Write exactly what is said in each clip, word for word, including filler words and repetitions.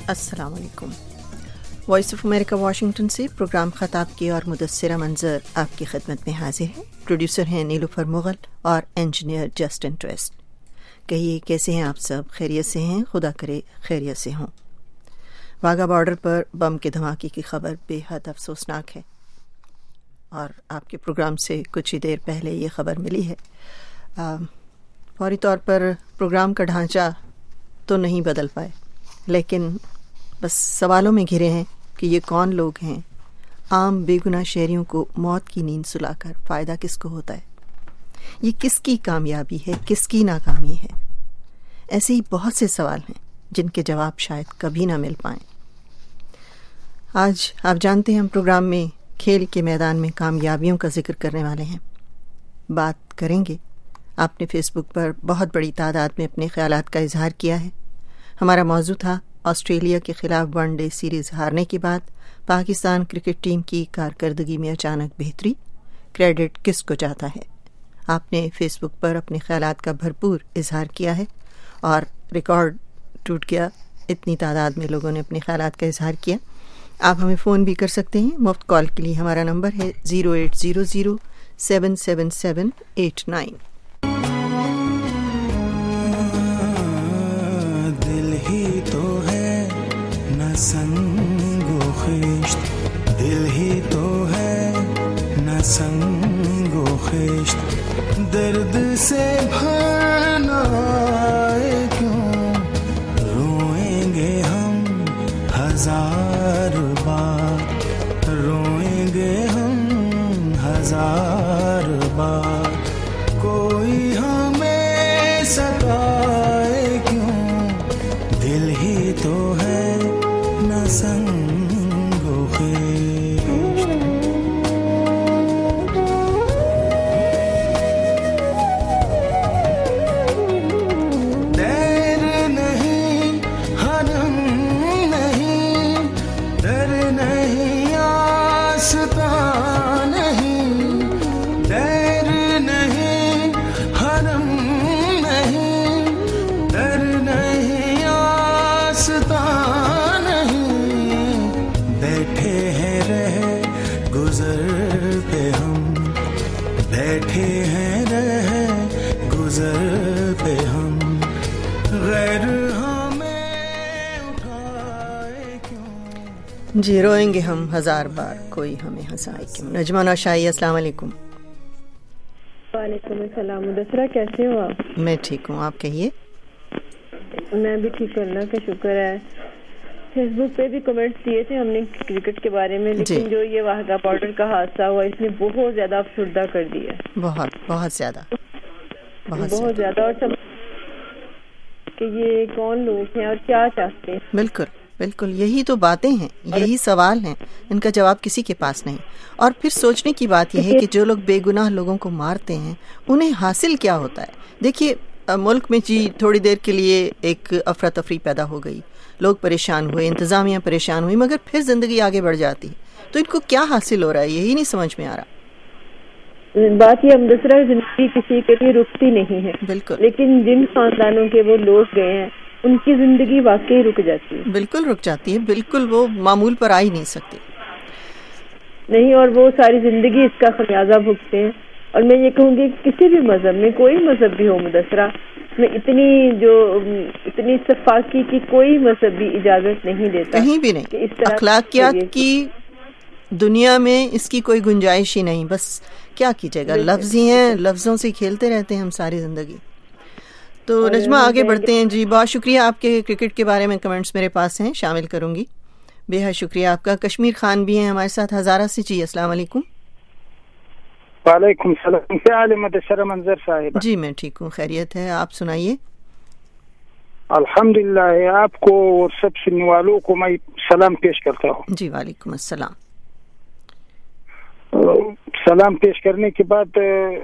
अस्सलाम वालेकुम। Voice of America Washington से प्रोग्राम ख़ताब की और मुदस्सिरा मंजर आपकी खिदमत में हाजिर है। प्रोड्यूसर हैं नीलूफर मुगल और इंजीनियर जस्टिन ट्वेस्ट। कहिए कैसे हैं आप सब? खैरियत से हैं? खुदा करे खैरियत से हों। वाघा बॉर्डर पर बम के धमाके की खबर बेहद अफसोसनाक है और आपके प्रोग्राम से कुछ ही देर पहले ये खबर मिली है। फौरी तौर पर प्रोग्राम का ढांचा तो नहीं बदल पाए, लेकिन बस सवालों में घिरे हैं कि ये कौन लोग हैं। आम बेगुनाह शहरियों को मौत की नींद सुलाकर फ़ायदा किसको होता है? ये किसकी कामयाबी है, किसकी नाकामी है? ऐसे ही बहुत से सवाल हैं जिनके जवाब शायद कभी ना मिल पाएं। आज आप जानते हैं हम प्रोग्राम में खेल के मैदान में कामयाबियों का जिक्र करने वाले हैं, बात करेंगे। आपने फेसबुक पर बहुत बड़ी तादाद में अपने ख्यालात का इजहार किया है। हमारा मौजू था ऑस्ट्रेलिया के खिलाफ वनडे सीरीज़ हारने के बाद पाकिस्तान क्रिकेट टीम की कारकर्दगी में अचानक बेहतरी, क्रेडिट किसको जाता है? आपने फेसबुक पर अपने ख्यालात का भरपूर इजहार किया है और रिकॉर्ड टूट गया, इतनी तादाद में लोगों ने अपने ख्यालात का इजहार किया। आप हमें फ़ोन भी कर सकते हैं। मुफ्त कॉल के लिए हमारा नंबर है zero eight zero zero seven seven seven eight nine. दिल ही तो है न संगो खिश्त, दिल ही तो है न संगो खिश्त, दर्द से भरना आए क्यों, रोएंगे हम हजार बार, रोएंगे हम हजार बार, कोई हमें सताए क्यों, दिल ही तो है न संगो खिश्त। देर नहीं हरम नहीं, डर नहीं आस्ता नहीं, देर नहीं हरम नहीं, डर नहीं आस्ता नहीं, बैठे हैं रह गुजर पे हम, बैठे हैं रह गुजर पे हम, गैर हमें उठाए क्यों। जी, रोएंगे हम हजार बार, कोई हमें हंसाए क्यों। नजमा नौशाई, अस्सलाम वालेकुम। वालेकुम अस्सलाम। मुदस्सिरा कैसे हो आप? मैं ठीक हूँ, आप कहिए। मैं भी ठीक हूँ, अल्लाह का शुक्र है। फेसबुक पे भी कमेंट्स दिए थे हमने क्रिकेट के बारे में, लेकिन जो ये वाघा बॉर्डर का हादसा हुआ इसने बहुत ज्यादा अफसुर्दा कर दिया। बहुत बहुत ज्यादा बहुत, बहुत ज्यादा। और सब कि ये कौन लोग हैं और क्या चाहते हैं। बिल्कुल बिल्कुल, यही तो बातें हैं, यही सवाल हैं, इनका जवाब किसी के पास नहीं। और फिर सोचने की बात यह है कि जो लोग बेगुनाह लोगों को मारते हैं उन्हें हासिल क्या होता है। देखिए, मुल्क में जी थोड़ी देर के लिए एक अफरा तफरी पैदा हो गई, लोग परेशान हुए, इंतजामिया परेशान हुई, मगर फिर जिंदगी आगे बढ़ जाती है। तो इनको क्या हासिल हो रहा है, यही नहीं समझ में आ रहा। बात ये मुदस्सिरा, जिंदगी किसी के लिए रुकती नहीं है। बिल्कुल। लेकिन जिन खानदानों के वो लोग गए हैं उनकी जिंदगी वाकई रुक जाती है। बिल्कुल रुक जाती है, बिल्कुल वो मामूल पर आ ही नहीं सकती नहीं, और वो सारी जिंदगी इसका खमियाजा भुगते हैं। और मैं ये कहूँगी किसी भी मजहब में, कोई मजहब भी हो मुदस्सिरा, में इतनी जो इतनी सफाकी की कोई मजहब भी इजाजत नहीं देता, कहीं भी नहीं। अखलाकियात की दुनिया में इसकी कोई गुंजाइश ही नहीं। बस क्या कीजिएगा, लफ्ज़ ही हैं, लफ्ज़ों से खेलते रहते हैं हम सारी जिंदगी। तो नजमा आगे बढ़ते हैं। जी, बहुत शुक्रिया, आपके क्रिकेट के बारे में कमेंट्स मेरे पास हैं, शामिल करूंगी। बेहद शुक्रिया आपका। कश्मीर खान भी हैं हमारे साथ हजारा से। जी, अस्सलाम वालेकुम। वालेकुम सलाम। क्या हाल है मुदस्सिरा मंजर साहिबा? जी मैं ठीक हूँ, खैरियत है, आप सुनाइए। अल्हम्दुलिल्लाह, आपको और सब सुनने वालों को मैं सलाम पेश करता हूँ। जी वालेकुम अस्सलाम। सलाम पेश करने के बाद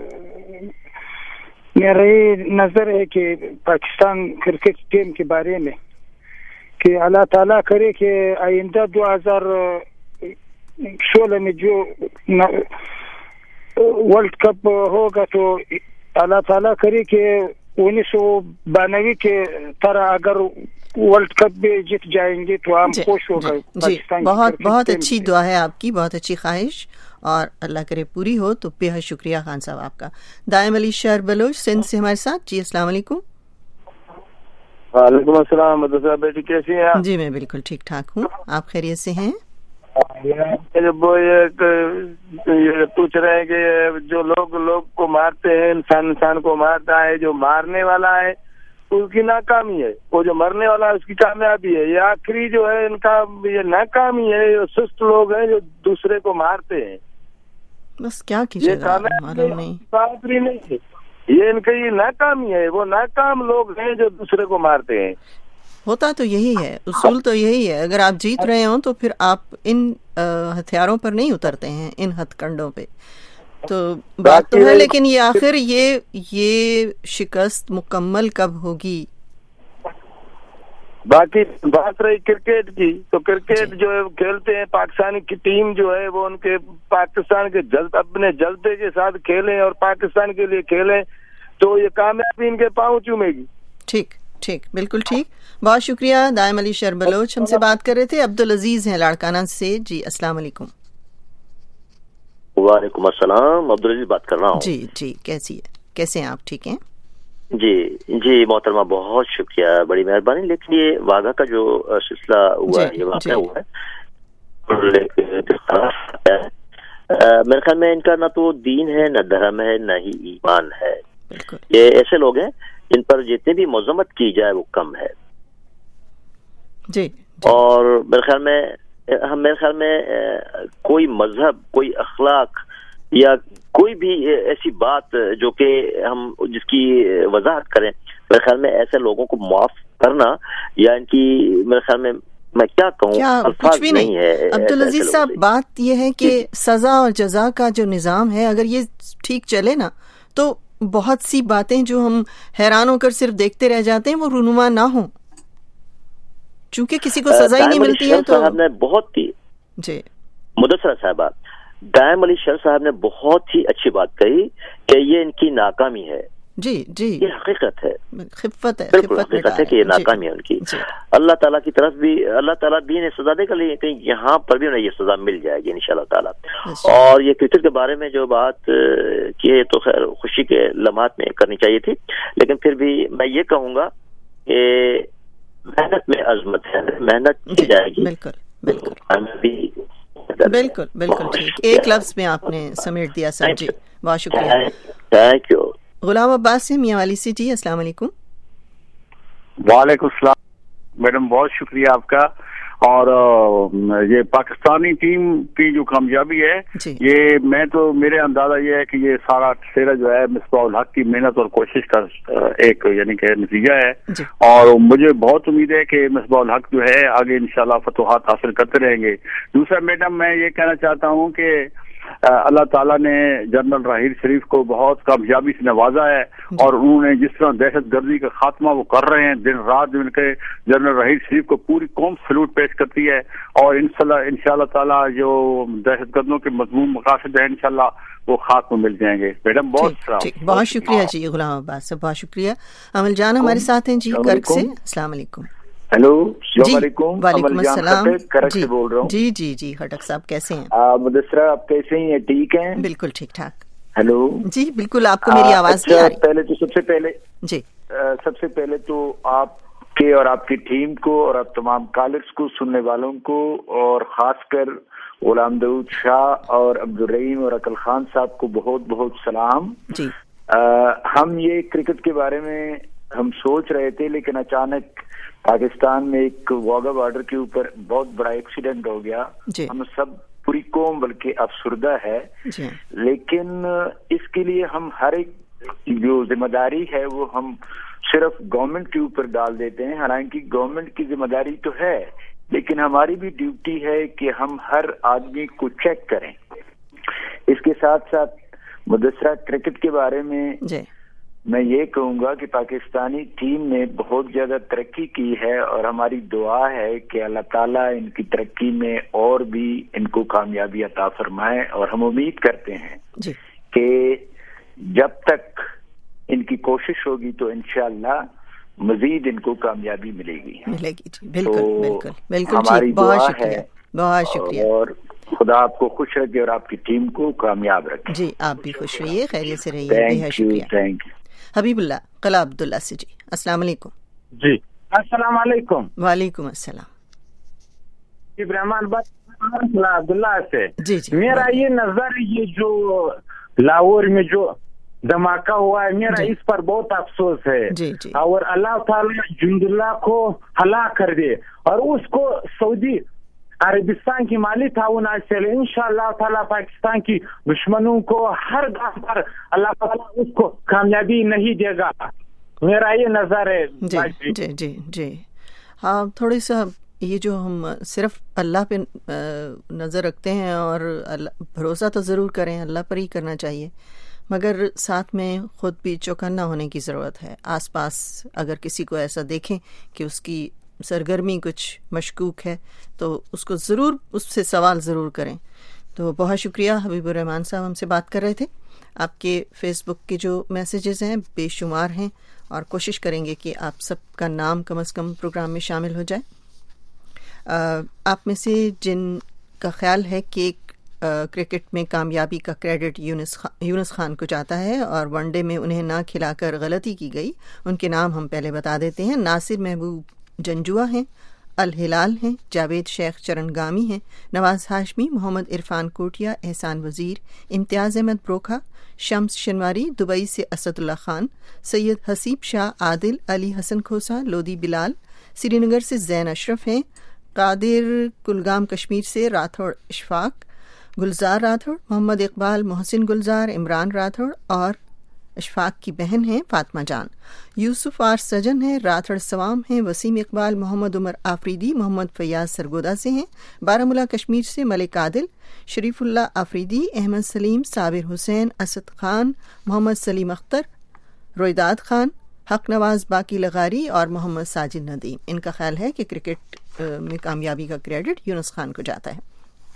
मेरा ये नजर है कि पाकिस्तान क्रिकेट टीम के बारे में कि अल्लाह ताला करे कि आइंदा दो हजार सोलह में जो वर्ल्ड कप होगा तो अल्लाह ताला करे कि उन्नीस सौ बानवे के तरह अगर वर्ल्ड कप में जीत जाएंगे तो हम खुश हो गए। जी, बहुत बहुत अच्छी दुआ है आपकी, बहुत अच्छी ख्वाहिश, और अल्लाह करे पूरी हो। तो बेहद शुक्रिया खान साहब आपका। दायम अली शहर बलोच सिंध से हमारे साथ। जी अस्सलाम वालेकुम। वालेकुम अस्सलाम। मदरसा बेटी कैसी हैं आप? जी मैं बिल्कुल ठीक ठाक हूँ, आप खैरियत से हैं? वो ये, ये पूछ रहे हैं कि जो लोग लोग को मारते हैं, इंसान इंसान को मारता है, जो मारने वाला है उसकी नाकामी है, वो जो मरने वाला है उसकी कामयाबी है। ये आखिरी जो है इनका ये नाकामी है। ये सुस्त लोग हैं जो दूसरे को मारते हैं। बस क्या कीजिएगा, मालूम नहीं, आखिरी नहीं है ये, इनकी नाकामी है। वो नाकाम लोग हैं जो दूसरे को मारते हैं। होता तो यही है, उसूल तो यही है। अगर आप जीत रहे हो तो फिर आप इन हथियारों पर नहीं उतरते हैं, इन हथकंडों पे। तो बात तो है, लेकिन ये आखिर ये ये शिकस्त मुकम्मल कब होगी? बाकी बात रही क्रिकेट की, तो क्रिकेट जो है खेलते हैं, पाकिस्तानी की टीम जो है वो उनके पाकिस्तान के जल, अपने जलते के साथ खेलें और पाकिस्तान के लिए खेलें तो ये कामयाबी इनके पाँव चूमेगी। ठीक ठीक, बिल्कुल ठीक। बहुत शुक्रिया। दायम अली शहर बलोच हमसे बात कर रहे थे। अब्दुल अजीज हैं लाड़काना से। जी अस्सलाम वालेकुम। वालेकुम अस्सलाम, अब्दुल अजीज बात कर रहा हूँ। जी जी, कैसी है, कैसे हैं आप? ठीक हैं जी जी मोहतरमा, बहुत शुक्रिया, बड़ी मेहरबानी। लेकिन ये वाघा का जो सिलसिला हुआ है, ये वाक़या हुआ है, मेरे ख्याल में इनका ना तो दीन है, न धर्म है, न ही ईमान है। ये ऐसे लोग हैं जिन पर जितनी भी मजम्मत की जाए वो कम है। जी, जी। और मेरे ख्याल में हम मेरे ख्याल में कोई मजहब, कोई अखलाक या कोई भी ऐसी बात जो कि हम जिसकी वजाहत करें, मेरे ख्याल में ऐसे लोगों को माफ करना या इनकी, मेरे ख्याल में मैं क्या कहूँ, कुछ भी नहीं, नहीं है। अब्दुल अजीज साहब, बात यह है कि सजा और जजा का जो निज़ाम है, अगर ये ठीक चले ना तो बहुत सी बातें जो हम हैरान होकर सिर्फ देखते रह जाते हैं वो रूनुमा ना हो, चूंकि किसी को सजा ही नहीं मिलती है। तो साहब ने बहुत ही जी मुदस्सरा साहबा दायम अली शर साहब ने बहुत ही अच्छी बात कही कि ये इनकी नाकामी है। जी जी, ये हकीकत है, खिफ़त है, बिल्कुल हकीकत है कि ये नाकामी है उनकी। अल्लाह ताला की तरफ भी, अल्लाह ताला भी इन्हें सजा देगा, लेकिन कहीं यहाँ पर भी उन्हें ये सजा मिल जाएगी इंशाअल्लाह ताला। और ये क्रिकेट के बारे में जो बात की है तो खैर खुशी के लम्हात में करनी चाहिए थी, लेकिन फिर भी मैं ये कहूँगा कि मेहनत में अजमत है, मेहनत की जाएगी। बिल्कुल बिल्कुल बिल्कुल बिल्कुल ठीक, एक लफ्ज में आपने समेट दिया सर जी, बहुत शुक्रिया, थैंक यू। गुलाम अब्बास से मियां वाली से। जी अस्सलाम वालेकुम। वालेकुम सलाम मैडम, बहुत शुक्रिया आपका। और ये पाकिस्तानी टीम की जो कामयाबी है, ये मैं तो मेरे अंदाजा ये है कि ये सारा सेरा जो है मिसबाहुल हक की मेहनत और कोशिश का एक यानी कि नतीजा है। और मुझे बहुत उम्मीद है कि मिसबाहुल हक जो है आगे इंशाल्लाह फतुहात हासिल करते रहेंगे। दूसरा मैडम, मैं ये कहना चाहता हूँ कि अल्लाह ताला ने जनरल राहील शरीफ को बहुत कामयाबी से नवाजा है, और उन्होंने जिस तरह दहशत गर्दी का खात्मा वो कर रहे हैं, दिन रात मिलकर जनरल राहील शरीफ को पूरी कौम सलूट पेश करती है। और इंशाल्लाह ताला जो दहशत गर्दों के मजमून मकासद है इंशाल्लाह वो खाक में मिल जाएंगे। मैडम बहुत बहुत शुक्रिया जी गुलाम अब्बास, बहुत शुक्रिया। अमल जान हमारे साथ हैं जी कर्क से। अस्सलाम वालेकुम। हेलो जी वालेकुम अस्सलाम जी, बोल रहा हूँ। जी जी जी खटक साहब कैसे हैं? मुदस्सरा आप कैसे हैं? ठीक हैं? बिल्कुल ठीक ठाक। हेलो जी बिल्कुल, आपको मेरी आवाज अच्छा, नहीं आ रही? पहले तो सबसे पहले जी आ, सबसे पहले तो आपके और आपकी टीम को और आप तमाम कॉलर्स को, सुनने वालों को, और खासकर गुलाम दाऊद शाह और अब्दुल रहीम और अकल खान साहब को बहुत बहुत सलाम जी। आ, हम ये क्रिकेट के बारे में हम सोच रहे थे, लेकिन अचानक पाकिस्तान में एक वाघा बॉर्डर के ऊपर बहुत बड़ा एक्सीडेंट हो गया। हम सब पूरी कौम बल्कि अफसुर्दा है, लेकिन इसके लिए हम हर एक जो जिम्मेदारी है वो हम सिर्फ गवर्नमेंट के ऊपर डाल देते हैं। हालांकि गवर्नमेंट की जिम्मेदारी तो है, लेकिन हमारी भी ड्यूटी है कि हम हर आदमी को चेक करें। इसके साथ साथ मुदस्सरा क्रिकेट के बारे में जी। मैं ये कहूँगा कि पाकिस्तानी टीम ने बहुत ज्यादा तरक्की की है, और हमारी दुआ है कि अल्लाह ताला इनकी तरक्की में और भी इनको कामयाबी अता फरमाए। और हम उम्मीद करते हैं कि जब तक इनकी कोशिश होगी तो इंशाअल्लाह مزید ان کو کامیابی ملے گی ملے گی جی بالکل تو بالکل بالکل ہماری بہت دعا شکریہ ہے بہت شکریہ اور خدا آپ کو خوش رکھے اور آپ کی ٹیم کو کامیاب رکھے. جی آپ بھی خوش رہیے خیریت سے رہیے بہت شکریہ. Thank you. حبیب اللہ قلعہ عبداللہ سے جی السلام علیکم. جی السلام علیکم. وعلیکم السلام. ابراہیم بات عبداللہ سے. جی جی میرا یہ نظر یہ جو لاہور میں جو دھماکہ ہوا ہے میرا اس پر بہت افسوس ہے جی جی اور اللہ تعالیٰ جند اللہ کو ہلاک کر دے اور اس کو سعودی عربستان کی مالی تعاون حاصل ہے. انشاءاللہ تعالیٰ پاکستان کی دشمنوں کو ہر گام پر اللہ تعالیٰ اس کو کامیابی نہیں دے گا. میرا یہ نظر ہے. جی جی جی جی ہاں تھوڑی سا یہ جو ہم صرف اللہ پہ نظر رکھتے ہیں اور اللہ بھروسہ تو ضرور کریں اللہ پر ہی کرنا چاہیے مگر ساتھ میں خود بھی چوکنا ہونے کی ضرورت ہے. آس پاس اگر کسی کو ایسا دیکھیں کہ اس کی سرگرمی کچھ مشکوک ہے تو اس کو ضرور اس سے سوال ضرور کریں. تو بہت شکریہ حبیب الرحمان صاحب ہم سے بات کر رہے تھے. آپ کے فیس بک کے جو میسیجز ہیں بے شمار ہیں اور کوشش کریں گے کہ آپ سب کا نام کم از کم پروگرام میں شامل ہو جائے. آپ میں سے جن کا خیال ہے کہ کرکٹ میں کامیابی کا کریڈٹ یونس خان یونس خان کو جاتا ہے اور ون ڈے میں انہیں نہ کھلا کر غلطی کی گئی, ان کے نام ہم پہلے بتا دیتے ہیں. ناصر محبوب جنجوا ہیں, الہلال ہیں, جاوید شیخ چرنگامی ہیں, نواز ہاشمی, محمد عرفان کوٹیا, احسان وزیر, امتیاز احمد بروکھا, شمس شنواری, دبئی سے اسد اللہ خان, سید حسیب شاہ, عادل, علی حسن کھوسا, لودھی بلال, سری نگر سے زین اشرف ہیں, قادر کلگام کشمیر سے راٹھوڑ اشفاق, گلزار راٹھوڑ, محمد اقبال, محسن گلزار, عمران راٹھوڑ اور اشفاق کی بہن ہیں فاطمہ جان, یوسف آر سجن ہیں, راٹھوڑ سوام ہیں, وسیم اقبال, محمد عمر آفریدی, محمد فیاض سرگودا سے ہیں, بارہمولہ کشمیر سے ملک عادل, شریف اللہ آفریدی, احمد سلیم, صابر حسین, اسد خان, محمد سلیم اختر, رویداد خان, حق نواز باقی لغاری اور محمد ساجد ندیم. ان کا خیال ہے کہ کرکٹ میں کامیابی کا کریڈٹ یونس خان کو جاتا ہے.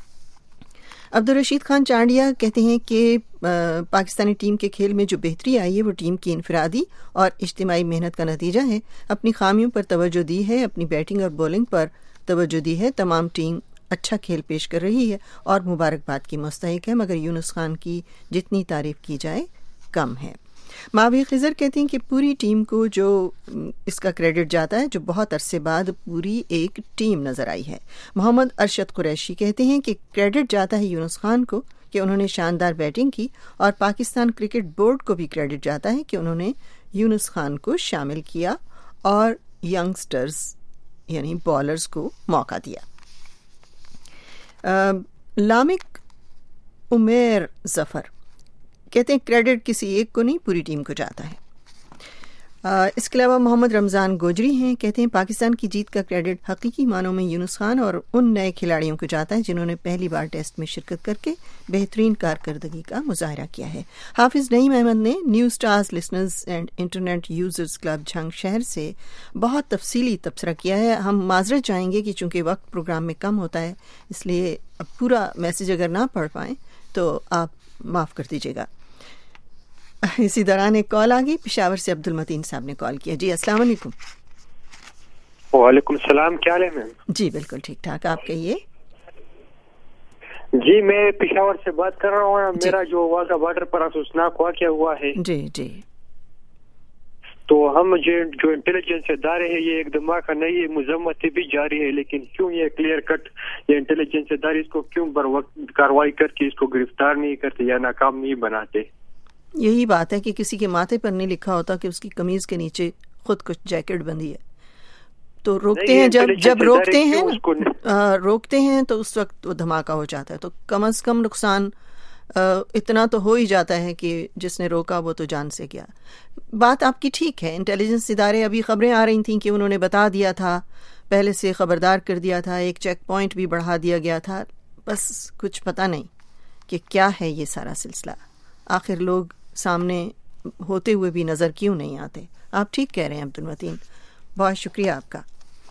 عبدالرشید خان چانڈیا کہتے ہیں کہ پاکستانی ٹیم کے کھیل میں جو بہتری آئی ہے وہ ٹیم کی انفرادی اور اجتماعی محنت کا نتیجہ ہے. اپنی خامیوں پر توجہ دی ہے, اپنی بیٹنگ اور بولنگ پر توجہ دی ہے. تمام ٹیم اچھا کھیل پیش کر رہی ہے اور مبارکباد کی مستحق ہے, مگر یونس خان کی جتنی تعریف کی جائے کم ہے. ماوی خضر کہتے ہیں کہ پوری ٹیم کو جو اس کا کریڈٹ جاتا ہے جو بہت عرصے بعد پوری ایک ٹیم نظر آئی ہے. محمد ارشد قریشی کہتے ہیں کہ کریڈٹ جاتا ہے یونس خان کو کہ انہوں نے شاندار بیٹنگ کی, اور پاکستان کرکٹ بورڈ کو بھی کریڈٹ جاتا ہے کہ انہوں نے یونس خان کو شامل کیا اور ینگسٹرز یعنی بالرز کو موقع دیا. لامک عمیر ظفر کہتے ہیں کریڈٹ کسی ایک کو نہیں پوری ٹیم کو جاتا ہے. اس کے علاوہ محمد رمضان گوجری ہیں, کہتے ہیں پاکستان کی جیت کا کریڈٹ حقیقی معنوں میں یونس خان اور ان نئے کھلاڑیوں کو جاتا ہے جنہوں نے پہلی بار ٹیسٹ میں شرکت کر کے بہترین کارکردگی کا مظاہرہ کیا ہے. حافظ نعیم احمد نے new stars listeners and internet users club Jhang شہر سے بہت تفصیلی تبصرہ کیا ہے. ہم معذرت چاہیں گے کہ چونکہ وقت پروگرام میں کم ہوتا ہے اس لیے پورا میسج اگر نہ پڑھ پائیں تو آپ معاف کر دیجیے گا. اسی دوران ایک کال آ گئی, پشاور سے عبد المتین صاحب نے کال کیا. جی السلام علیکم. وعلیکم السلام, کیا حال ہے میم؟ جی بالکل ٹھیک ٹھاک, آپ کہیے. جی میں پشاور سے بات کر رہا ہوں. میرا جو واگا بارڈر پر افسوسناک واقعہ ہوا ہے, جی جی تو ہم جو انٹیلیجنس ادارے ہیں یہ ایک دھماکہ نہیں ہے, مذمت بھی جاری ہے, لیکن کیوں یہ کلیئر کٹ یہ انٹیلیجنس ادارے اس کو کیوں بر وقت کاروائی کر کے اس کو گرفتار نہیں کرتے یا ناکام نہیں بناتے؟ یہی بات ہے کہ کسی کے ماتھے پر نہیں لکھا ہوتا کہ اس کی قمیض کے نیچے خود کچھ جیکٹ بندی ہے تو روکتے ہیں. جب جب روکتے ہیں روکتے ہیں تو اس وقت وہ دھماکہ ہو جاتا ہے. تو کم از کم نقصان اتنا تو ہو ہی جاتا ہے کہ جس نے روکا وہ تو جان سے گیا. بات آپ کی ٹھیک ہے, انٹیلیجنس ادارے ابھی خبریں آ رہی تھیں کہ انہوں نے بتا دیا تھا, پہلے سے خبردار کر دیا تھا, ایک چیک پوائنٹ بھی بڑھا دیا گیا تھا, بس کچھ پتہ نہیں کہ کیا ہے یہ سارا سلسلہ. آخر لوگ سامنے ہوتے ہوئے بھی نظر کیوں نہیں آتے. آپ ٹھیک کہہ رہے ہیں عبد المتین, بہت شکریہ آپ کا.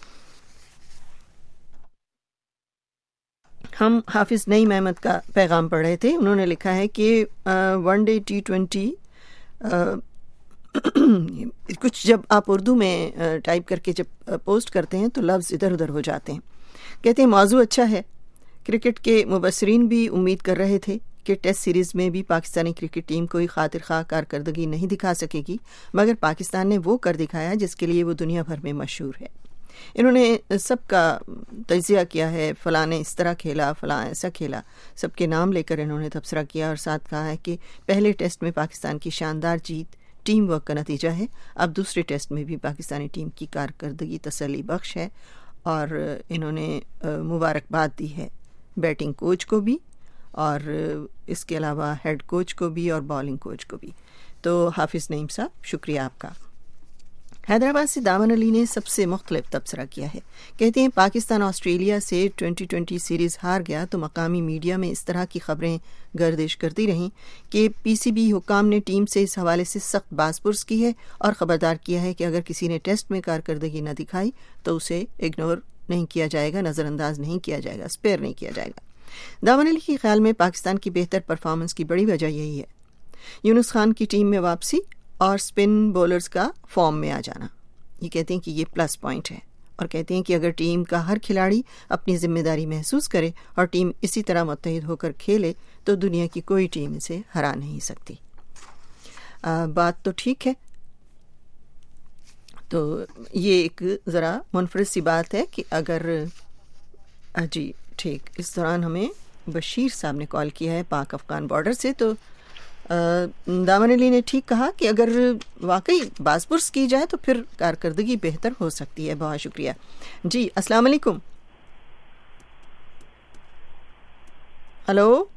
ہم حافظ نعیم احمد کا پیغام پڑھ رہے تھے. انہوں نے لکھا ہے کہ ون ڈے ٹی ٹوینٹی کچھ جب آپ اردو میں ٹائپ کر کے جب پوسٹ کرتے ہیں تو لفظ ادھر ادھر ہو جاتے ہیں. کہتے ہیں موضوع اچھا ہے. کرکٹ کے مبصرین بھی امید کر رہے تھے کہ ٹیسٹ سیریز میں بھی پاکستانی کرکٹ ٹیم کوئی خاطر خواہ کارکردگی نہیں دکھا سکے گی، مگر پاکستان نے وہ کر دکھایا جس کے لیے وہ دنیا بھر میں مشہور ہے. انہوں نے سب کا تجزیہ کیا ہے، فلاں نے اس طرح کھیلا، فلاں ایسا کھیلا، سب کے نام لے کر انہوں نے تبصرہ کیا اور ساتھ کہا ہے کہ پہلے ٹیسٹ میں پاکستان کی شاندار جیت ٹیم ورک کا نتیجہ ہے. اب دوسرے ٹیسٹ میں بھی پاکستانی ٹیم کی کارکردگی تسلی بخش ہے اور انہوں نے مبارکباد دی ہے بیٹنگ کوچ کو بھی اور اس کے علاوہ ہیڈ کوچ کو بھی اور بالنگ کوچ کو بھی. تو حافظ نعیم صاحب شکریہ آپ کا. حیدرآباد سے دامن علی نے سب سے مختلف تبصرہ کیا ہے. کہتے ہیں پاکستان آسٹریلیا سے ٹوئنٹی ٹوئنٹی سیریز ہار گیا تو مقامی میڈیا میں اس طرح کی خبریں گردش کرتی رہیں کہ پی سی بی حکام نے ٹیم سے اس حوالے سے سخت باز پرس کی ہے اور خبردار کیا ہے کہ اگر کسی نے ٹیسٹ میں کارکردگی نہ دکھائی تو اسے اگنور نہیں کیا جائے گا، نظر انداز نہیں کیا جائے گا، اسپیئر نہیں کیا جائے گا. دامن علی کے خیال میں پاکستان کی بہتر پرفارمنس کی بڑی وجہ یہی ہے، یونس خان کی ٹیم میں واپسی اور سپن بولرز کا فارم میں آ جانا. یہ کہتے ہیں کہ یہ پلس پوائنٹ ہے اور کہتے ہیں کہ اگر ٹیم کا ہر کھلاڑی اپنی ذمہ داری محسوس کرے اور ٹیم اسی طرح متحد ہو کر کھیلے تو دنیا کی کوئی ٹیم اسے ہرا نہیں سکتی. آ, بات تو ٹھیک ہے. تو یہ ایک ذرا منفرد سی بات ہے کہ اگر جی ٹھیک اس دوران ہمیں بشیر صاحب نے کال کیا ہے پاک افغان بارڈر سے. تو دامن علی نے ٹھیک کہا کہ اگر واقعی باز پرس کی جائے تو پھر کارکردگی بہتر ہو سکتی ہے. بہت شکریہ. جی السلام علیکم. ہلو،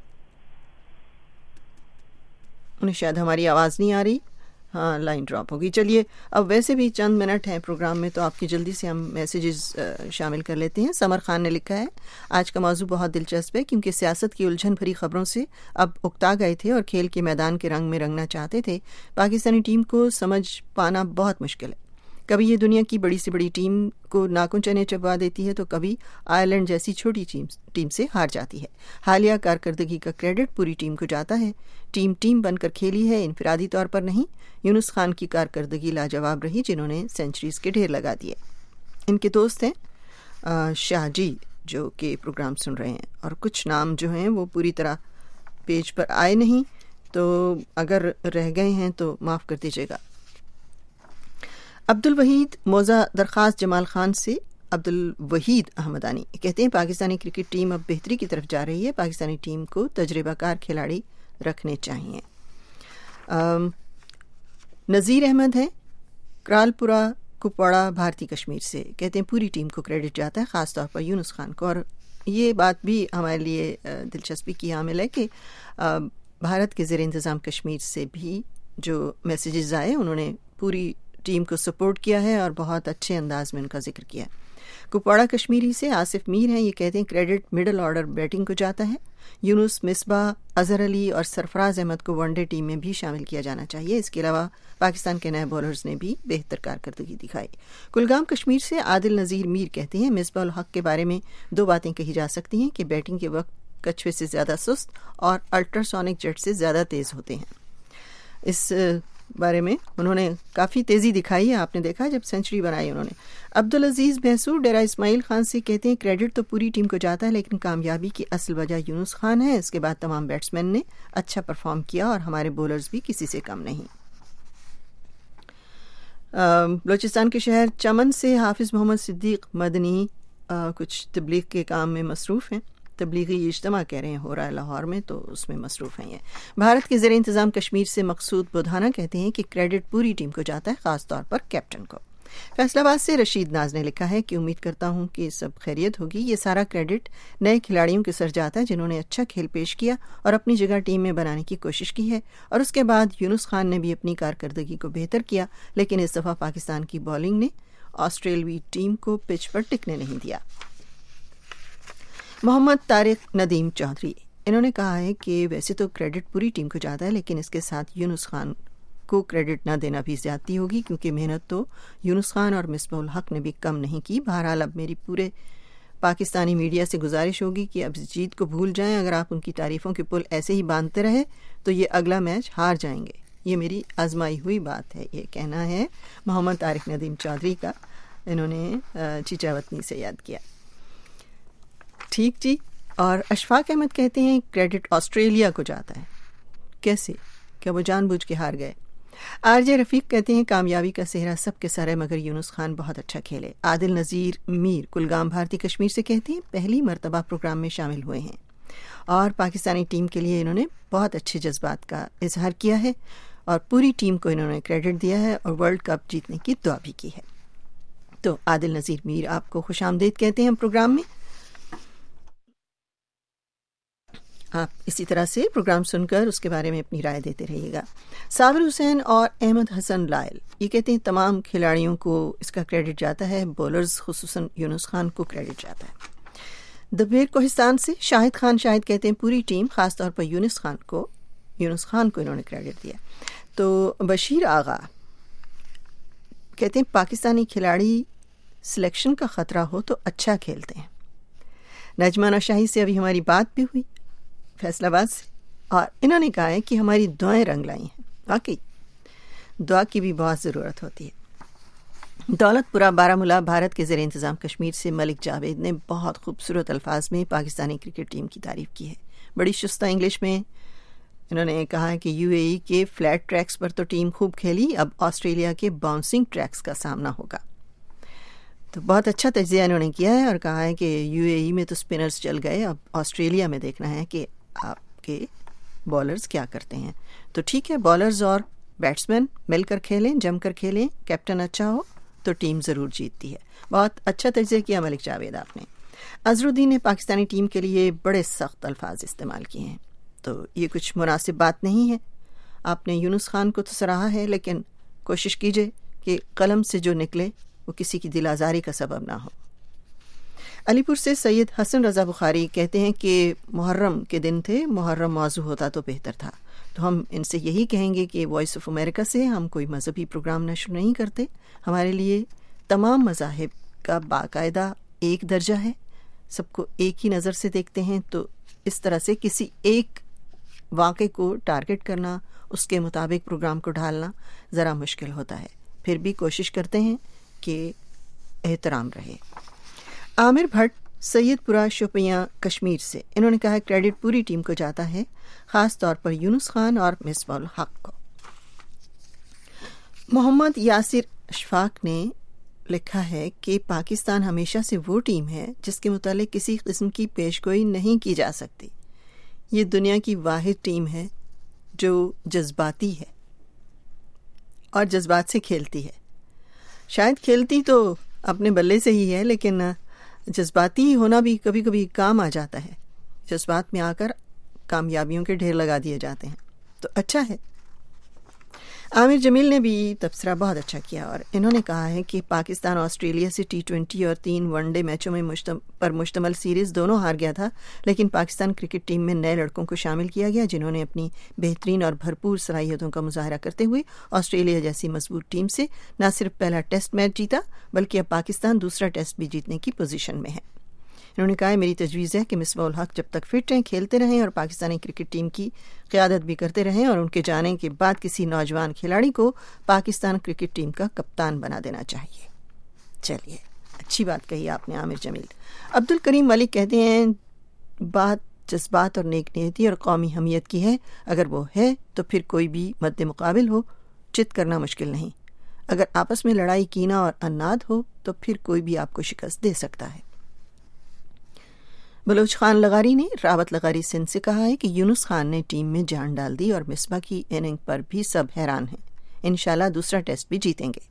انہیں شاید ہماری آواز نہیں آ رہی. ہاں لائن ڈراپ ہوگی. چلیے اب ویسے بھی چند منٹ ہیں پروگرام میں تو آپ کی جلدی سے ہم میسیجز شامل کر لیتے ہیں. سمر خان نے لکھا ہے آج کا موضوع بہت دلچسپ ہے کیونکہ سیاست کی الجھن بھری خبروں سے اب اکتا گئے تھے اور کھیل کے میدان کے رنگ میں رنگنا چاہتے تھے. پاکستانی ٹیم کو سمجھ پانا بہت مشکل ہے. کبھی یہ دنیا کی بڑی سے بڑی ٹیم کو ناخن چنے چبا دیتی ہے تو کبھی آئرلینڈ جیسی چھوٹی ٹیم سے ہار جاتی ہے. حالیہ کارکردگی کا کریڈٹ پوری ٹیم کو جاتا ہے. ٹیم ٹیم بن کر کھیلی ہے، انفرادی طور پر نہیں. یونس خان کی کارکردگی لاجواب رہی جنہوں نے سینچریز کے ڈھیر لگا دیے. ان کے دوست ہیں شاہ جی جو کہ پروگرام سن رہے ہیں اور کچھ نام جو ہیں وہ پوری طرح پیج پر آئے نہیں تو اگر رہ گئے ہیں تو معاف کر دیجیے گا. عبد الوحید موزہ درخواست جمال خان سے عبد الوحید احمدانی کہتے ہیں پاکستانی کرکٹ ٹیم اب بہتری کی طرف جا رہی ہے. پاکستانی ٹیم کو تجربہ کار کھلاڑی رکھنے چاہیے. نذیر احمد ہیں کرالپورہ کپواڑہ بھارتی کشمیر سے، کہتے ہیں پوری ٹیم کو کریڈٹ جاتا ہے خاص طور پر یونس خان کو. اور یہ بات بھی ہمارے لیے دلچسپی کی حامل ہے کہ بھارت کے زیر انتظام کشمیر سے بھی جو میسیجز آئے انہوں نے پوری ٹیم کو سپورٹ کیا ہے اور بہت اچھے انداز میں ان کا ذکر کیا ہے. کپواڑہ کشمیری سے آصف میر ہیں، یہ کہتے ہیں کریڈٹ مڈل آرڈر بیٹنگ کو جاتا ہے. یونس، مصباح، اظہر علی اور سرفراز احمد کو ون ڈے ٹیم میں بھی شامل کیا جانا چاہیے. اس کے علاوہ پاکستان کے نئے بولرز نے بھی بہتر کارکردگی دکھائی. کلگام کشمیر سے عادل نذیر میر کہتے ہیں مصباح الحق کے بارے میں دو باتیں کہی جا سکتی ہیں کہ بیٹنگ کے وقت کچھوے سے زیادہ سست اور الٹراسونک جیٹ سے زیادہ تیز ہوتے ہیں. اس بارے میں انہوں نے کافی تیزی دکھائی ہے، آپ نے دیکھا جب سینچری بنائی انہوں نے. عبدالعزیز بحسور ڈیرہ اسماعیل خان سے کہتے ہیں کریڈٹ تو پوری ٹیم کو جاتا ہے لیکن کامیابی کی اصل وجہ یونس خان ہے. اس کے بعد تمام بیٹسمین نے اچھا پرفارم کیا اور ہمارے بولرز بھی کسی سے کم نہیں. بلوچستان کے شہر چمن سے حافظ محمد صدیق مدنی کچھ تبلیغ کے کام میں مصروف ہیں. تبلیغی اجتماع کہہ رہے ہیں ہو رہا ہے لاہور میں تو اس میں مصروف ہیں. یہ بھارت کے زیر انتظام کشمیر سے مقصود بودھانا کہتے ہیں کہ کریڈٹ پوری ٹیم کو جاتا ہے خاص طور پر کیپٹن کو. فیصل آباد سے رشید ناز نے لکھا ہے کہ امید کرتا ہوں کہ سب خیریت ہوگی. یہ سارا کریڈٹ نئے کھلاڑیوں کے سر جاتا ہے جنہوں نے اچھا کھیل پیش کیا اور اپنی جگہ ٹیم میں بنانے کی کوشش کی ہے. اور اس کے بعد یونس خان نے بھی اپنی کارکردگی کو بہتر کیا لیکن اس دفعہ پاکستان کی بالنگ نے آسٹریلوی ٹیم کو پچ پر ٹکنے نہیں دیا. محمد طارق ندیم چودھری انہوں نے کہا ہے کہ ویسے تو کریڈٹ پوری ٹیم کو جاتا ہے لیکن اس کے ساتھ یونس خان کو کریڈٹ نہ دینا بھی زیادتی ہوگی کیونکہ محنت تو یونس خان اور مصباح الحق نے بھی کم نہیں کی. بہرحال اب میری پورے پاکستانی میڈیا سے گزارش ہوگی کہ اب اس جیت کو بھول جائیں. اگر آپ ان کی تعریفوں کے پل ایسے ہی باندھتے رہے تو یہ اگلا میچ ہار جائیں گے. یہ میری آزمائی ہوئی بات ہے، یہ کہنا ہے محمد طارق ندیم چودھری کا، انہوں نے چیچاوتنی سے یاد کیا. ٹھیک جی. اور اشفاق احمد کہتے ہیں کریڈٹ آسٹریلیا کو جاتا ہے. کیسے؟ کیا وہ جان بوجھ کے ہار گئے؟ آر جے رفیق کہتے ہیں کامیابی کا صحرا سب کے سر ہے مگر یونس خان بہت اچھا کھیلے. عادل نذیر میر کلگام بھارتی کشمیر سے کہتے ہیں پہلی مرتبہ پروگرام میں شامل ہوئے ہیں اور پاکستانی ٹیم کے لیے انہوں نے بہت اچھے جذبات کا اظہار کیا ہے اور پوری ٹیم کو انہوں نے کریڈٹ دیا ہے اور ورلڈ کپ جیتنے کی دعا بھی کی ہے. تو عادل نذیر میر آپ کو خوش آمدید کہتے ہیں پروگرام میں. آپ اسی طرح سے پروگرام سن کر اس کے بارے میں اپنی رائے دیتے رہیے گا. صابر حسین اور احمد حسن لائل یہ کہتے ہیں تمام کھلاڑیوں کو اس کا کریڈٹ جاتا ہے، بولرز خصوصاً یونس خان کو کریڈٹ جاتا ہے. دبیر کوہستان سے شاہد خان شاہد کہتے ہیں پوری ٹیم خاص طور پر یونس خان کو یونس خان کو انہوں نے کریڈٹ دیا. تو بشیر آغا کہتے ہیں پاکستانی کھلاڑی سلیکشن کا خطرہ ہو تو اچھا کھیلتے ہیں. نجمہ نوشاہی سے ابھی ہماری بات بھی ہوئی فیصل آباد سے اور انہوں نے کہا ہے کہ ہماری دعائیں رنگ لائی ہیں. واقعی دعا کی بھی بہت ضرورت ہوتی ہے. دولت پورہ بارہمولہ بھارت کے زیر انتظام کشمیر سے ملک جاوید نے بہت خوبصورت الفاظ میں پاکستانی کرکٹ ٹیم کی تعریف کی ہے. بڑی شستہ انگلش میں انہوں نے کہا ہے کہ یو اے ای کے فلیٹ ٹریکس پر تو ٹیم خوب کھیلی، اب آسٹریلیا کے باؤنسنگ ٹریکس کا سامنا ہوگا. تو بہت اچھا تجزیہ انہوں نے کیا ہے اور کہا ہے کہ یو اے ای میں تو اسپنرز چل گئے، اب آسٹریلیا میں دیکھنا ہے کہ آپ کے بالرز کیا کرتے ہیں. تو ٹھیک ہے، بالرز اور بیٹسمین مل کر کھیلیں، جم کر کھیلیں، کیپٹن اچھا ہو تو ٹیم ضرور جیتتی ہے. بہت اچھا تجزیہ کیا ملک جاوید آپ نے. اظہرالدین نے پاکستانی ٹیم کے لیے بڑے سخت الفاظ استعمال کیے ہیں، تو یہ کچھ مناسب بات نہیں ہے. آپ نے یونس خان کو تو سراہا ہے لیکن کوشش کیجئے کہ قلم سے جو نکلے وہ کسی کی دل آزاری کا سبب نہ ہو. علی پور سے سید حسن رضا بخاری کہتے ہیں کہ محرم کے دن تھے، محرم موضوع ہوتا تو بہتر تھا. تو ہم ان سے یہی کہیں گے کہ وائس آف امریکہ سے ہم کوئی مذہبی پروگرام نشر نہیں کرتے. ہمارے لیے تمام مذاہب کا باقاعدہ ایک درجہ ہے، سب کو ایک ہی نظر سے دیکھتے ہیں. تو اس طرح سے کسی ایک واقعے کو ٹارگٹ کرنا، اس کے مطابق پروگرام کو ڈھالنا ذرا مشکل ہوتا ہے. پھر بھی کوشش کرتے ہیں کہ احترام رہے. عامر بھٹ سید پورہ شوپیاں کشمیر سے انہوں نے کہا کریڈٹ پوری ٹیم کو جاتا ہے، خاص طور پر یونس خان اور مصباح الحق کو. محمد یاسر اشفاق نے لکھا ہے کہ پاکستان ہمیشہ سے وہ ٹیم ہے جس کے متعلق کسی قسم کی پیش گوئی نہیں کی جا سکتی. یہ دنیا کی واحد ٹیم ہے جو جذباتی ہے اور جذبات سے کھیلتی ہے. شاید کھیلتی تو اپنے بلے سے ہی ہے لیکن جذباتی ہونا بھی کبھی کبھی کام آ جاتا ہے. جذبات میں آ کر کامیابیوں کے ڈھیر لگا دیے جاتے ہیں. تو اچھا ہے. عامر جمیل نے بھی تبصرہ بہت اچھا کیا اور انہوں نے کہا ہے کہ پاکستان آسٹریلیا سے ٹی ٹوینٹی اور تین ون ڈے میچوں میں مشتم پر مشتمل سیریز دونوں ہار گیا تھا، لیکن پاکستان کرکٹ ٹیم میں نئے لڑکوں کو شامل کیا گیا جنہوں نے اپنی بہترین اور بھرپور صلاحیتوں کا مظاہرہ کرتے ہوئے آسٹریلیا جیسی مضبوط ٹیم سے نہ صرف پہلا ٹیسٹ میچ جیتا بلکہ اب پاکستان دوسرا ٹیسٹ بھی جیتنے کی پوزیشن میں ہے. انہوں نے کہا میری تجویز ہے کہ مصباح الحق جب تک فٹ ہیں کھیلتے رہیں اور پاکستانی کرکٹ ٹیم کی قیادت بھی کرتے رہیں اور ان کے جانے کے بعد کسی نوجوان کھلاڑی کو پاکستان کرکٹ ٹیم کا کپتان بنا دینا چاہیے. چلیے اچھی بات کہی آپ نے عامر جمیل. عبد الکریم ملک کہتے ہیں بات جذبات اور نیک نیتی اور قومی حمیت کی ہے، اگر وہ ہے تو پھر کوئی بھی مد مقابل ہو چت کرنا مشکل نہیں. اگر آپس میں لڑائی کینہ اور اناد ہو تو پھر کوئی بھی آپ کو شکست دے سکتا ہے. بلوچ خان لغاری نے راوت لغاری سندھ سے کہا ہے کہ یونس خان نے ٹیم میں جان ڈال دی اور مصباح کی اننگ پر بھی سب حیران ہیں. انشاءاللہ دوسرا ٹیسٹ بھی جیتیں گے.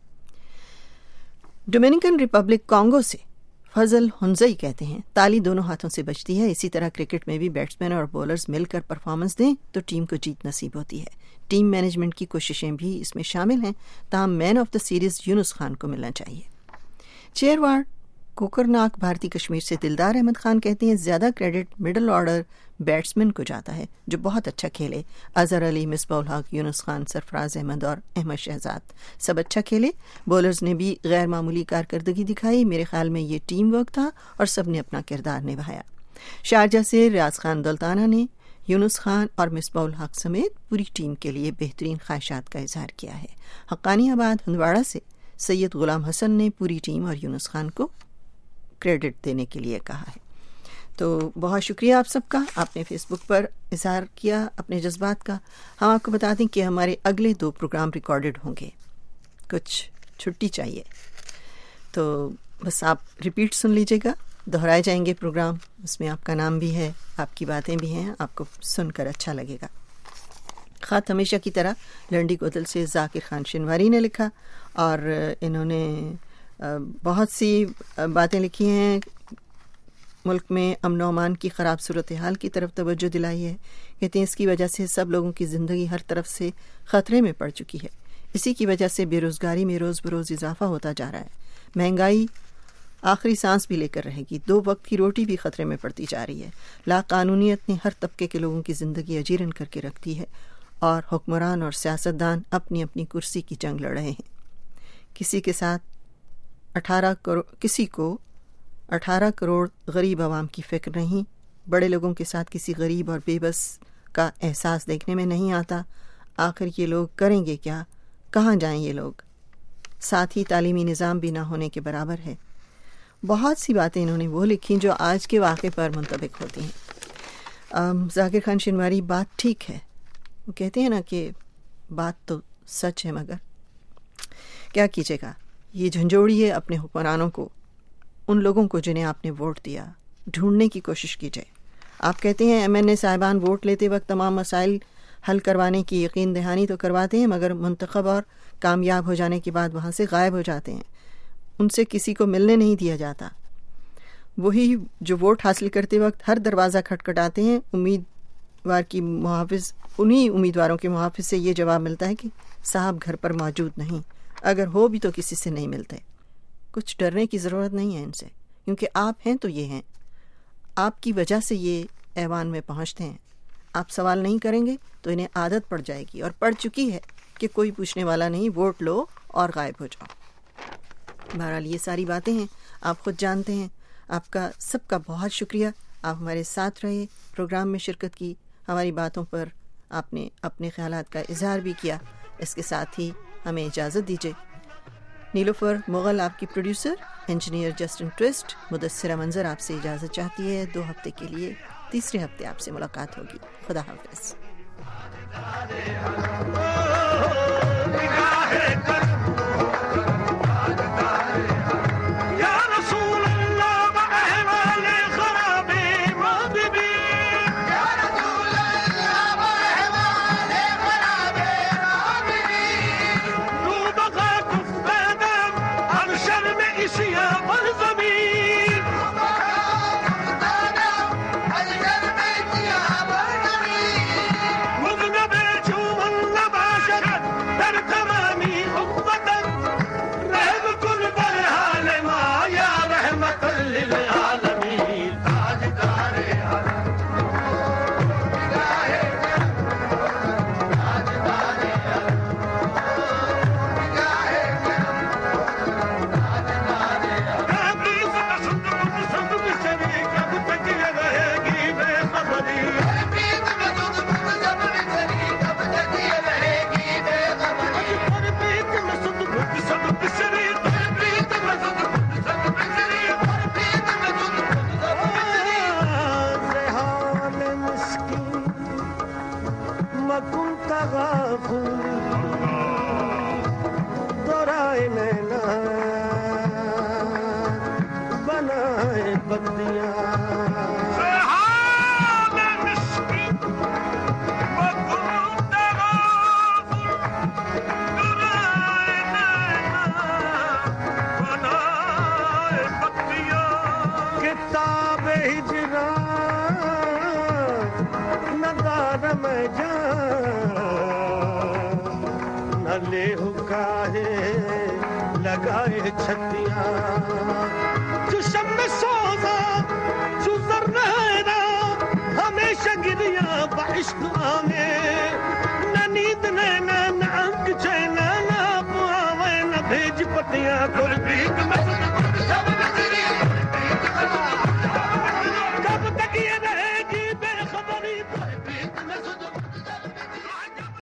ڈومینیکن ریپبلک کانگو سے فضل ہنزئی کہتے ہیں تالی دونوں ہاتھوں سے بجتی ہے، اسی طرح کرکٹ میں بھی بیٹسمین اور بولرز مل کر پرفارمنس دیں تو ٹیم کو جیت نصیب ہوتی ہے. ٹیم مینجمنٹ کی کوششیں بھی اس میں شامل ہیں، تاہم man of the series Younis Khan کو ملنا چاہیے. چیئر وارڈ کوکرناک بھارتی کشمیر سے دلدار احمد خان کہتے ہیں زیادہ کریڈٹ مڈل آرڈر بیٹسمین کو جاتا ہے جو بہت اچھا کھیلے. اظہر علی، مصباح الحق، یونس خان، سرفراز احمد اور احمد شہزاد سب اچھا کھیلے. بولرز نے بھی غیر معمولی کارکردگی دکھائی. میرے خیال میں یہ ٹیم ورک تھا اور سب نے اپنا کردار نبھایا. شارجہ سے ریاض خان دولتانہ نے یونس خان اور مصباح الحق سمیت پوری ٹیم کے لیے بہترین خواہشات کا اظہار کیا ہے۔ حقانی آباد ہندواڑہ سے سید غلام حسن نے پوری ٹیم اور یونس خان کو کریڈٹ دینے کے لیے کہا ہے۔ تو بہت شکریہ آپ سب کا، آپ نے فیس بک پر اظہار کیا اپنے جذبات کا۔ ہم آپ کو بتا دیں کہ ہمارے اگلے دو پروگرام ریکارڈڈ ہوں گے، کچھ چھٹی چاہیے تو بس آپ ریپیٹ سن لیجیے گا، دہرائے جائیں گے پروگرام، اس میں آپ کا نام بھی ہے، آپ کی باتیں بھی ہیں، آپ کو سن کر اچھا لگے گا۔ خط ہمیشہ کی طرح لنڈی کوتل سے ذاکر خان شنواری نے لکھا اور انہوں نے بہت سی باتیں لکھی ہیں، ملک میں امن و امان کی خراب صورتحال کی طرف توجہ دلائی ہے۔ کہتے ہیں اس کی وجہ سے سب لوگوں کی زندگی ہر طرف سے خطرے میں پڑ چکی ہے، اسی کی وجہ سے بے روزگاری میں روز بروز اضافہ ہوتا جا رہا ہے، مہنگائی آخری سانس بھی لے کر رہے گی، دو وقت کی روٹی بھی خطرے میں پڑتی جا رہی ہے، لا قانونیت نے ہر طبقے کے لوگوں کی زندگی اجیرن کر کے رکھ دی ہے اور حکمران اور سیاستدان اپنی اپنی کرسی کی جنگ لڑ رہے ہیں۔ کسی کے ساتھ اٹھارہ کروڑ کسی کو اٹھارہ کروڑ غریب عوام کی فکر نہیں، بڑے لوگوں کے ساتھ کسی غریب اور بے بس کا احساس دیکھنے میں نہیں آتا۔ آخر یہ لوگ کریں گے کیا؟ کہاں جائیں یہ لوگ؟ ساتھ ہی تعلیمی نظام بھی نہ ہونے کے برابر ہے۔ بہت سی باتیں انہوں نے وہ لکھی جو آج کے واقعے پر منطبق ہوتی ہیں۔ ذاکر خان شنواری بات ٹھیک ہے، وہ کہتے ہیں نا کہ بات تو سچ ہے، مگر کیا کیجیے گا، یہ جھنجھوڑیے اپنے حکمرانوں کو، ان لوگوں کو جنہیں آپ نے ووٹ دیا، ڈھونڈنے کی کوشش کیجیے۔ آپ کہتے ہیں ایم این اے صاحبان ووٹ لیتے وقت تمام مسائل حل کروانے کی یقین دہانی تو کرواتے ہیں، مگر منتخب اور کامیاب ہو جانے کے بعد وہاں سے غائب ہو جاتے ہیں، ان سے کسی کو ملنے نہیں دیا جاتا۔ وہی جو ووٹ حاصل کرتے وقت ہر دروازہ کھٹکھٹاتے ہیں، امیدوار کی محافظ انہی امیدواروں کے محافظ سے یہ جواب ملتا ہے کہ صاحب گھر پر موجود نہیں، اگر ہو بھی تو کسی سے نہیں ملتے۔ کچھ ڈرنے کی ضرورت نہیں ہے ان سے، کیونکہ آپ ہیں تو یہ ہیں، آپ کی وجہ سے یہ ایوان میں پہنچتے ہیں۔ آپ سوال نہیں کریں گے تو انہیں عادت پڑ جائے گی، اور پڑ چکی ہے کہ کوئی پوچھنے والا نہیں، ووٹ لو اور غائب ہو جاؤ۔ بہرحال یہ ساری باتیں ہیں، آپ خود جانتے ہیں۔ آپ کا سب کا بہت شکریہ، آپ ہمارے ساتھ رہے، پروگرام میں شرکت کی، ہماری باتوں پر آپ نے اپنے خیالات کا اظہار بھی کیا۔ اس کے ساتھ ہی ہمیں اجازت دیجیے۔ نیلوفر مغل آپ کی producer, engineer Justin Toast, Mudassira Manzar آپ سے اجازت چاہتی ہے دو ہفتے کے لیے۔ تیسرے ہفتے آپ سے ملاقات ہوگی۔ خدا حافظ۔ لگائے چھتیاں جو شم سوزا جو ذرہ ہمیشہ گریاں بعشق آویں نہ نیند نینا نہ انک چینا نہ پاویں نہ بھیج پتیاں قربی